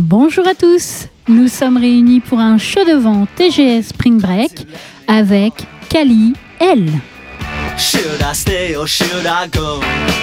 Bonjour à tous, nous sommes réunis pour un show de vent TGS Spring Break avec Kali L. Should I stay or should I go?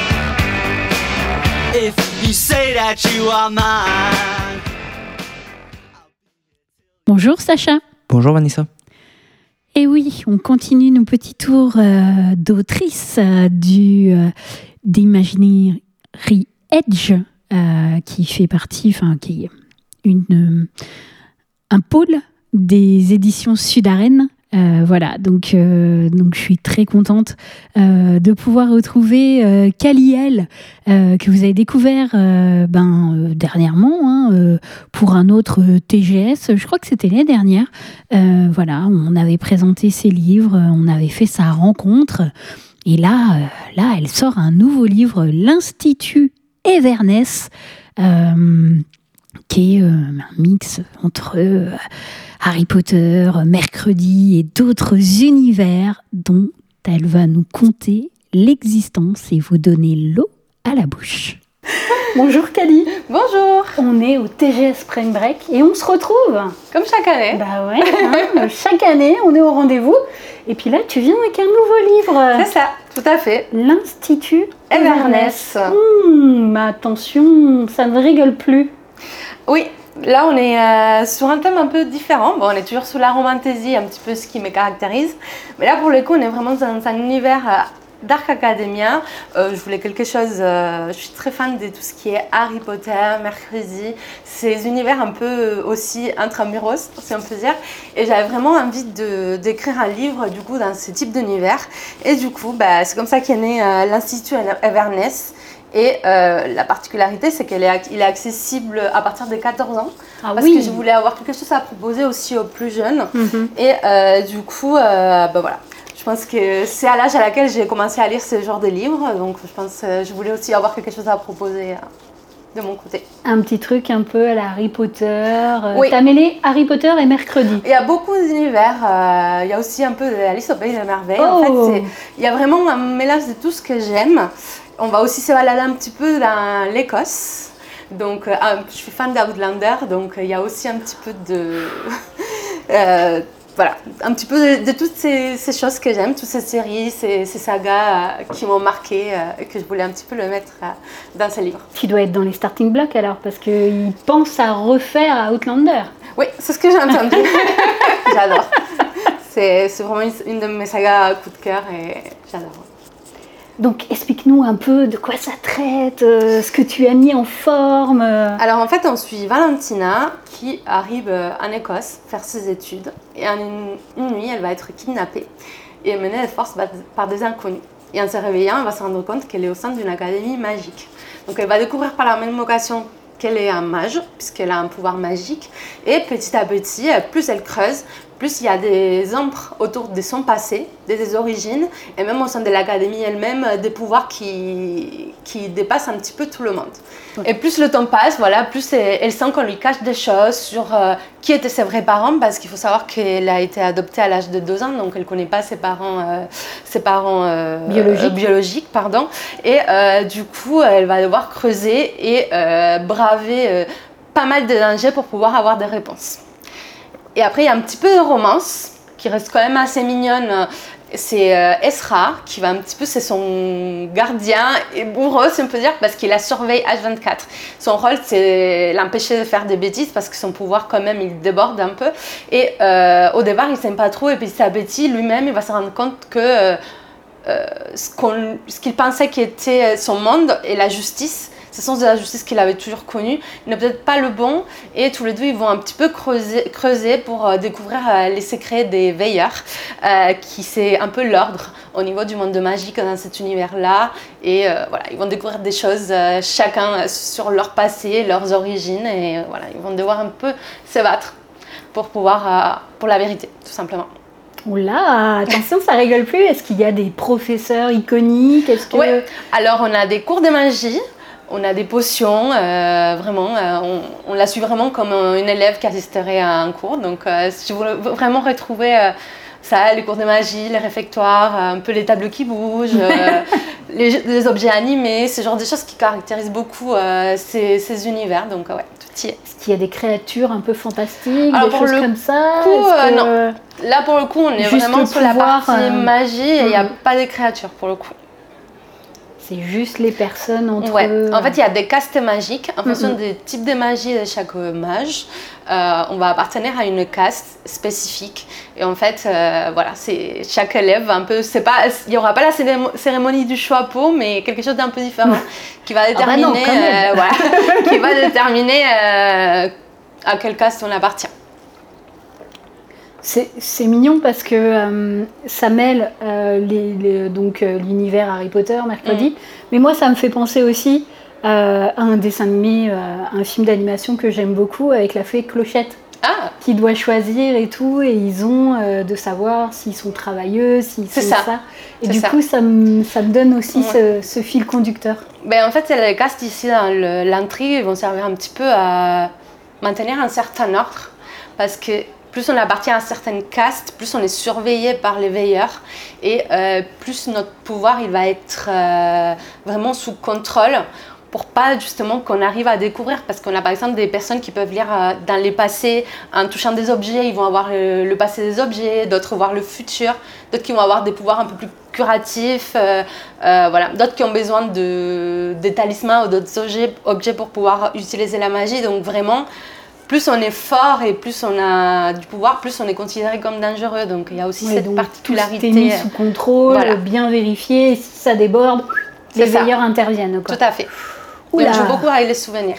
If you say that you are mine. Bonjour Sacha. Bonjour Vanessa. Et oui, on continue nos petits tours d'autrice d'Imaginary Edge, qui fait partie, qui est un pôle des éditions Sud-Arène. Voilà, donc je suis très contente de pouvoir retrouver Kali L, que vous avez découvert dernièrement pour un autre TGS, je crois que c'était l'année dernière. Voilà, on avait présenté ses livres, on avait fait sa rencontre, et là elle sort un nouveau livre, l'Institut Everness, qui est un mix entre Harry Potter, Mercredi et d'autres univers dont elle va nous conter l'existence et vous donner l'eau à la bouche. Bonjour Kali. Bonjour. On est au TGS Spring Break et on se retrouve. Comme chaque année. Bah ouais, chaque année on est au rendez-vous. Et puis là tu viens avec un nouveau livre. C'est ça, tout à fait. L'Institut Everness. Attention, ça ne rigole plus. Oui. Là, on est sur un thème un peu différent. Bon, on est toujours sur la romantasy, un petit peu ce qui me caractérise. Mais là, pour le coup, on est vraiment dans un univers Dark Academia. Je voulais quelque chose... je suis très fan de tout ce qui est Harry Potter, Mercredi. Ces univers un peu aussi intramuros, si on peut dire. Et j'avais vraiment envie d'écrire un livre, du coup, dans ce type d'univers. Et du coup, c'est comme ça qu'est né l'Institut Everness. Et la particularité, c'est qu'il est accessible à partir de 14 ans. Ah parce oui. que je voulais avoir quelque chose à proposer aussi aux plus jeunes. Mm-hmm. Et du coup, voilà. Je pense que c'est à l'âge à laquelle j'ai commencé à lire ce genre de livres. Donc, je pense que je voulais aussi avoir quelque chose à proposer de mon côté. Un petit truc un peu à la Harry Potter. Oui. T'as mêlé Harry Potter et Mercredi. Il y a beaucoup d'univers. Il y a aussi un peu d'Alice au Pays des Merveilles. Oh. En fait, il y a vraiment un mélange de tout ce que j'aime. On va aussi se balader un petit peu dans l'Écosse. Donc, je suis fan d'Outlander, donc il y a aussi un petit peu de... voilà, un petit peu de toutes ces choses que j'aime, toutes ces séries, ces sagas qui m'ont marqué et que je voulais un petit peu le mettre dans ce livre. Tu dois être dans les starting blocks alors, parce qu'ils pensent à refaire Outlander. Oui, c'est ce que j'ai entendu. J'adore. C'est vraiment une de mes sagas coup de cœur et j'adore. Donc, explique-nous un peu de quoi ça traite, ce que tu as mis en forme. Alors, en fait, on suit Valentina qui arrive en Écosse faire ses études. Et une nuit, elle va être kidnappée et menée de force par des inconnus. Et en se réveillant, elle va se rendre compte qu'elle est au sein d'une académie magique. Donc, elle va découvrir par la même occasion qu'elle est un mage, puisqu'elle a un pouvoir magique. Et petit à petit, plus elle creuse, plus il y a des ombres autour de son passé, de ses origines, et même au sein de l'académie elle-même, des pouvoirs qui dépassent un petit peu tout le monde. Okay. Et plus le temps passe, voilà, plus elle sent qu'on lui cache des choses sur qui étaient ses vrais parents, parce qu'il faut savoir qu'elle a été adoptée à l'âge de 2 ans, donc elle ne connaît pas ses parents biologiques. Et du coup, elle va devoir creuser et braver pas mal de dangers pour pouvoir avoir des réponses. Et après, il y a un petit peu de romance qui reste quand même assez mignonne. C'est Ezra qui va un petit peu, c'est son gardien et bourreau, si on peut dire, parce qu'il la surveille H24. Son rôle, c'est l'empêcher de faire des bêtises parce que son pouvoir, quand même, il déborde un peu. Et au départ, il ne s'aime pas trop. Et petit à petit, lui-même, il va se rendre compte que ce qu'il pensait qui était son monde et la justice, ce sens de la justice qu'il avait toujours connu, n'est peut-être pas le bon, et tous les deux ils vont un petit peu creuser pour découvrir les secrets des veilleurs, qui c'est un peu l'ordre au niveau du monde magique dans cet univers-là, et voilà, ils vont découvrir des choses chacun sur leur passé, leurs origines, et voilà, ils vont devoir un peu se battre pour la vérité, tout simplement. Oula, attention, ça rigole plus. Est-ce qu'il y a des professeurs iconiques? Oui, alors on a des cours de magie. On a des potions, vraiment, on la suit vraiment comme une élève qui assisterait à un cours. Donc, si vous voulez vraiment retrouver ça, les cours de magie, les réfectoires, un peu les tableaux qui bougent, les objets animés, ce genre de choses qui caractérisent beaucoup ces univers. Donc, ouais, tout Tu y es. Est-ce qu'il y a des créatures un peu fantastiques, Alors, des choses comme ça? non. Là, pour le coup, on est Juste vraiment le sur la pouvoir, partie magie et il n'y a pas de créatures pour le coup. C'est juste les personnes entre eux. En fait, il y a des castes magiques en fonction des types de magie de chaque mage. On va appartenir à une caste spécifique. Et en fait, c'est chaque élève un peu. Il n'y aura pas la cérémonie du chapeau, mais quelque chose d'un peu différent qui va déterminer, qui va déterminer à quelle caste on appartient. C'est mignon parce que ça mêle l'univers Harry Potter, mercredi, mais moi ça me fait penser aussi à un dessin animé, un film d'animation que j'aime beaucoup avec la fée Clochette qui doit choisir et tout, et ils ont de savoir s'ils sont travailleux, s'ils sont ça. Et du coup ça me donne aussi ce fil conducteur. En fait, les castes ici dans l'intrigue vont servir un petit peu à maintenir un certain ordre parce que plus on appartient à certaines castes, plus on est surveillé par les veilleurs et plus notre pouvoir il va être vraiment sous contrôle pour pas justement qu'on arrive à découvrir, parce qu'on a par exemple des personnes qui peuvent lire dans les passés en touchant des objets, ils vont avoir le passé des objets, d'autres voir le futur, d'autres qui vont avoir des pouvoirs un peu plus curatifs, d'autres qui ont besoin des talismans ou d'autres objets pour pouvoir utiliser la magie. Donc vraiment, plus on est fort et plus on a du pouvoir, plus on est considéré comme dangereux. Donc il y a aussi cette particularité. Tout est mis sous contrôle, bien vérifié. Si ça déborde, les veilleurs interviennent. Tout à fait. Donc je joue beaucoup avec les souvenirs.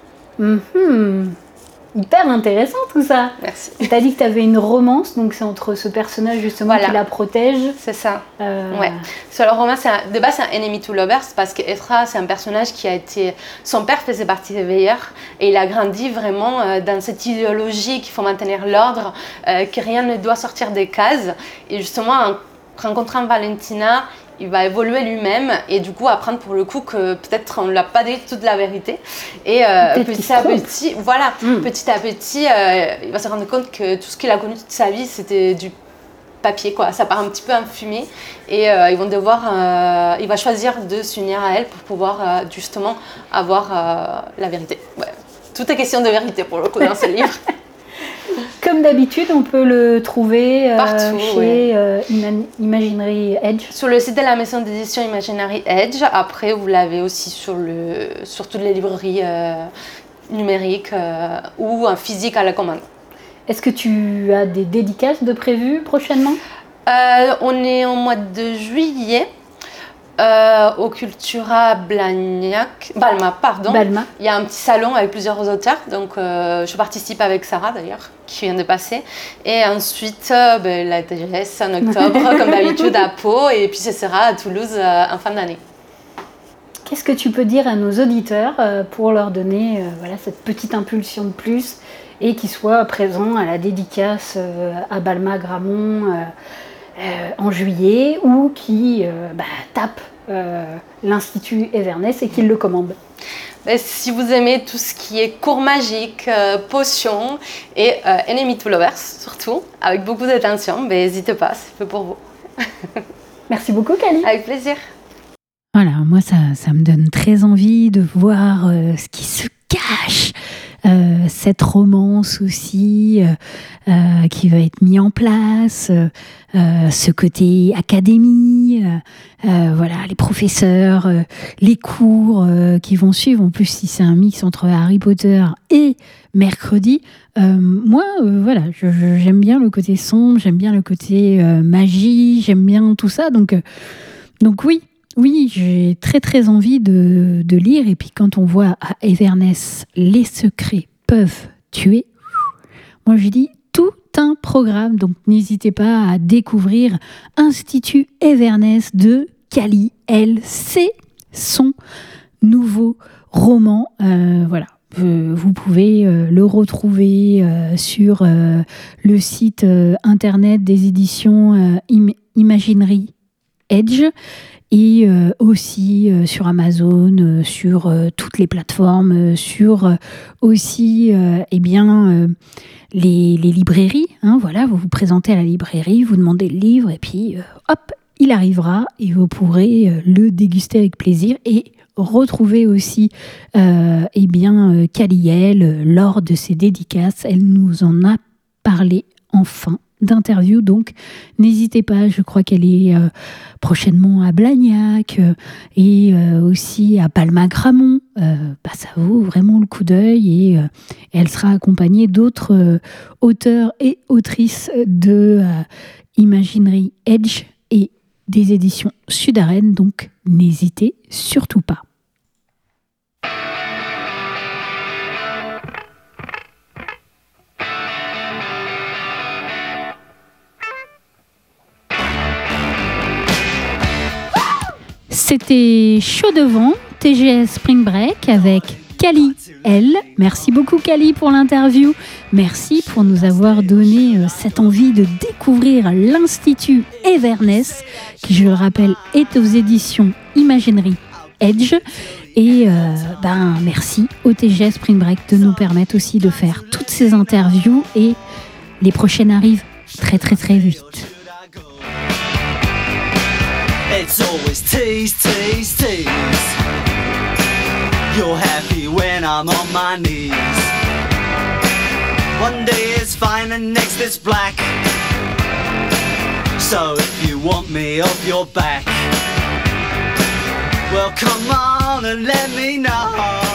Hyper intéressant tout ça. Merci. Tu as dit que tu avais une romance, donc c'est entre ce personnage justement qui la protège. C'est ça. Sur le roman, de base c'est un enemy to lovers parce que Ezra c'est un personnage qui a été... Son père faisait partie des veilleurs et il a grandi vraiment dans cette idéologie qu'il faut maintenir l'ordre, que rien ne doit sortir des cases. Et justement en rencontrant Valentina, il va évoluer lui-même et du coup apprendre pour le coup que peut-être on ne l'a pas dit toute la vérité et petit à petit, il va se rendre compte que tout ce qu'il a connu toute sa vie c'était du papier quoi, ça part un petit peu en fumée et il va choisir de s'unir à elle pour pouvoir justement avoir la vérité. Tout est question de vérité pour le coup dans ce livre. Comme d'habitude, on peut le trouver partout, chez Imaginary Edge. Sur le site de la maison d'édition Imaginary Edge. Après, vous l'avez aussi sur toutes les librairies numériques ou en physique à la commande. Est-ce que tu as des dédicaces de prévues prochainement? On est au mois de juillet. Au Cultura Balma. Il y a un petit salon avec plusieurs auteurs, donc je participe avec Sarah d'ailleurs, qui vient de passer. Et ensuite, la TGS en octobre, comme d'habitude à Pau, et puis ce sera à Toulouse en fin d'année. Qu'est-ce que tu peux dire à nos auditeurs pour leur donner cette petite impulsion de plus et qu'ils soient présents à la dédicace à Balma Gramont en juillet ou qui tapent l'Institut Everness et qu'ils le commandent? Si vous aimez tout ce qui est cours magique, potions et enemy to lovers surtout, avec beaucoup d'attention, n'hésitez pas, c'est fait pour vous. Merci beaucoup Cali. Avec plaisir. Voilà, moi ça me donne très envie de voir ce qui se cache. Cette romance aussi qui va être mis en place, ce côté académie, les professeurs, les cours qui vont suivre. En plus, si c'est un mix entre Harry Potter et mercredi, j'aime bien le côté sombre, j'aime bien le côté magie, j'aime bien tout ça. Donc oui, j'ai très très envie de lire. Et puis quand on voit à Everness, les secrets peuvent tuer, moi je dis tout un programme. Donc n'hésitez pas à découvrir Institut Everness de Cali. C'est son nouveau roman. Vous pouvez le retrouver sur le site internet des éditions Imaginary Edge. Et aussi sur Amazon, sur toutes les plateformes, sur aussi les librairies. Vous vous présentez à la librairie, vous demandez le livre et puis il arrivera et vous pourrez le déguster avec plaisir et retrouver aussi Kaliel lors de ses dédicaces. Elle nous en a parlé en fin d'interview, donc n'hésitez pas, je crois qu'elle est prochainement à Blagnac et aussi à Palma-Gramont. Ça vaut vraiment le coup d'œil et elle sera accompagnée d'autres auteurs et autrices de Imaginerie Edge et des éditions Sud-Arène, donc n'hésitez surtout pas. C'était Chaud Devant, TGS Spring Break avec Kali L. Merci beaucoup Kali pour l'interview. Merci pour nous avoir donné cette envie de découvrir l'Institut Everness, qui je le rappelle est aux éditions Imaginerie Edge. Et merci au TGS Spring Break de nous permettre aussi de faire toutes ces interviews et les prochaines arrivent très très très vite. It's always tease, tease, tease. You're happy when I'm on my knees. One day it's fine and next it's black. So if you want me off your back, well come on and let me know.